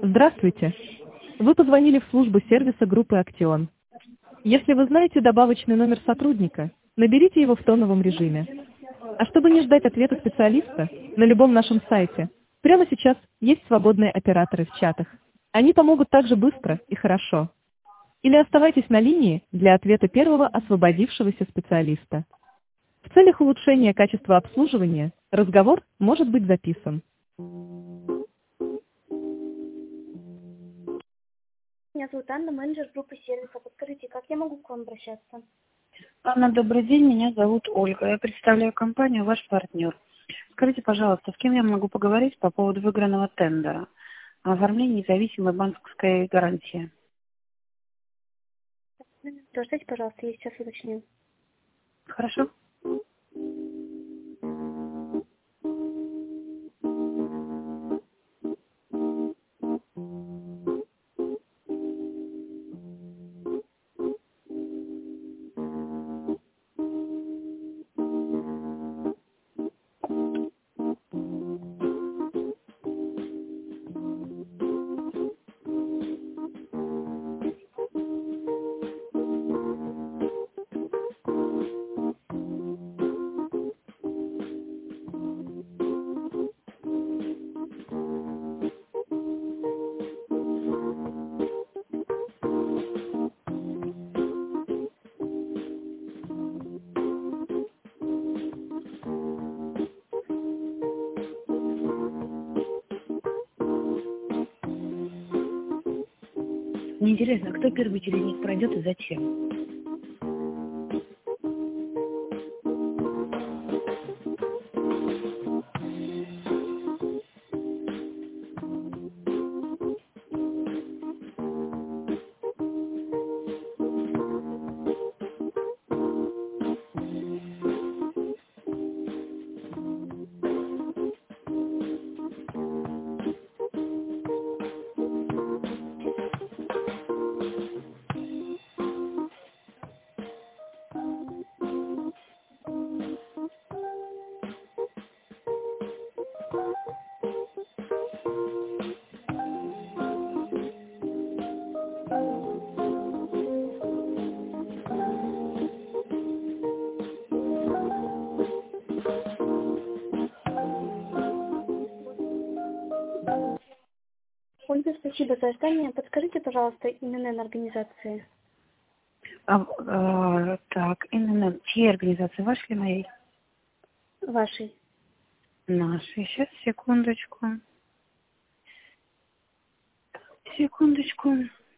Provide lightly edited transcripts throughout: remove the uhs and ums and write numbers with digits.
Здравствуйте. Вы позвонили в службу сервиса группы «Актион». Если вы знаете добавочный номер сотрудника, наберите его в тоновом режиме. А чтобы не ждать ответа специалиста, на любом нашем сайте, прямо сейчас есть свободные операторы в чатах. Они помогут также быстро и хорошо. Или оставайтесь на линии для ответа первого освободившегося специалиста. В целях улучшения качества обслуживания разговор может быть записан. Меня зовут Анна, менеджер группы сервиса. Подскажите, как я могу к вам обращаться? Анна, добрый день, меня зовут Ольга. Я представляю компанию «Ваш партнер». Скажите, пожалуйста, с кем я могу поговорить по поводу выигранного тендера о оформлении независимой банковской гарантии? Подождите, пожалуйста, я сейчас уточню. Хорошо? Мне интересно, кто первый через них пройдет и зачем? Ольга, спасибо за ожидание. Подскажите, пожалуйста, ИНН организации. Так, ИНН, чьей организации, вашей или моей? Вашей. Нашей. Сейчас, секундочку. Секундочку.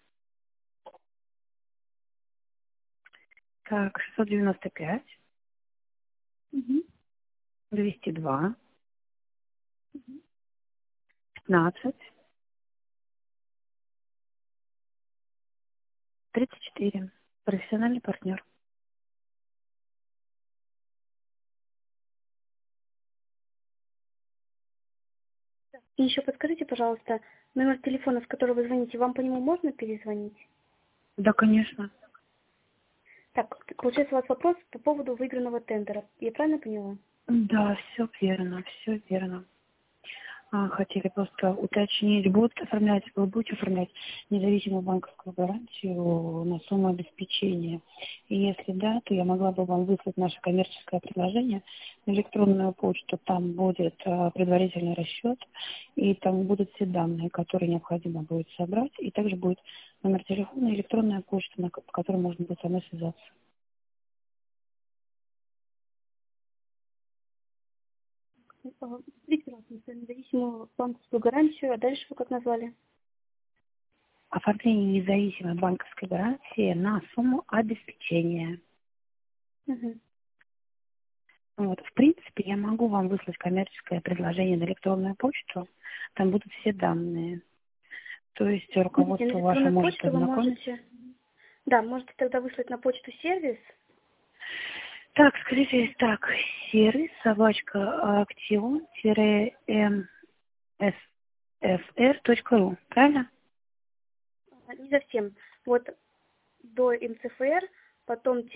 Так, 695, Угу. 202, 15, 34. Профессиональный партнер. И еще подскажите, пожалуйста, номер телефона, с которого вы звоните, вам по нему можно перезвонить? Да, конечно. Так, получается у вас вопрос по поводу выигранного тендера. Я правильно поняла? Да, все верно, все верно. Хотели просто уточнить, вы будете оформлять независимую банковскую гарантию на сумму обеспечения? И если да, то я могла бы вам выслать наше коммерческое предложение на электронную почту. Там будет предварительный расчет, и там будут все данные, которые необходимо будет собрать, и также будет номер телефона и электронная почта, по которой можно будет со мной связаться. Смотрите, пожалуйста, независимую банковскую гарантию, а дальше вы как назвали? Оформление независимой банковской гарантии на сумму обеспечения. Угу. Вот, в принципе, я могу вам выслать коммерческое предложение на электронную почту. Там будут все данные. То есть Смотрите, на руководство ваше электронную может почту вы ознакомиться. можете... Да, можете тогда выслать на почту сервис. Так, скажите, так, сервис, собачка, актион-мсfr.ру, правильно? Не совсем. Вот до МЦФР, потом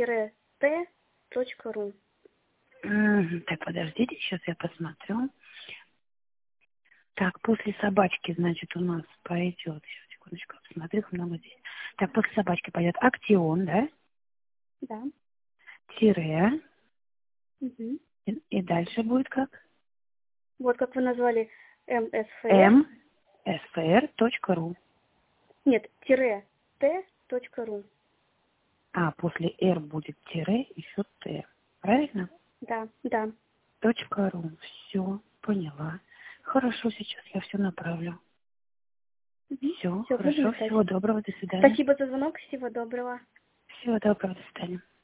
-t.ру. Так, подождите, сейчас я посмотрю. Так, после собачки, значит, у нас пойдет. Сейчас, секундочку, посмотрю, их много здесь. Так, после собачки пойдет Актион, да? Да. Тире. Угу. И дальше будет как? Вот как вы назвали МСФР. msfr.ru. Нет, тире Т.ру. А, после R будет тире, еще Т. Правильно? Да, да. .ру. Все, поняла. Хорошо, сейчас я все направлю. Угу. Все, Все, будем хорошо, ждать. всего доброго, до свидания. Спасибо за звонок, всего доброго. Всего доброго, до свидания.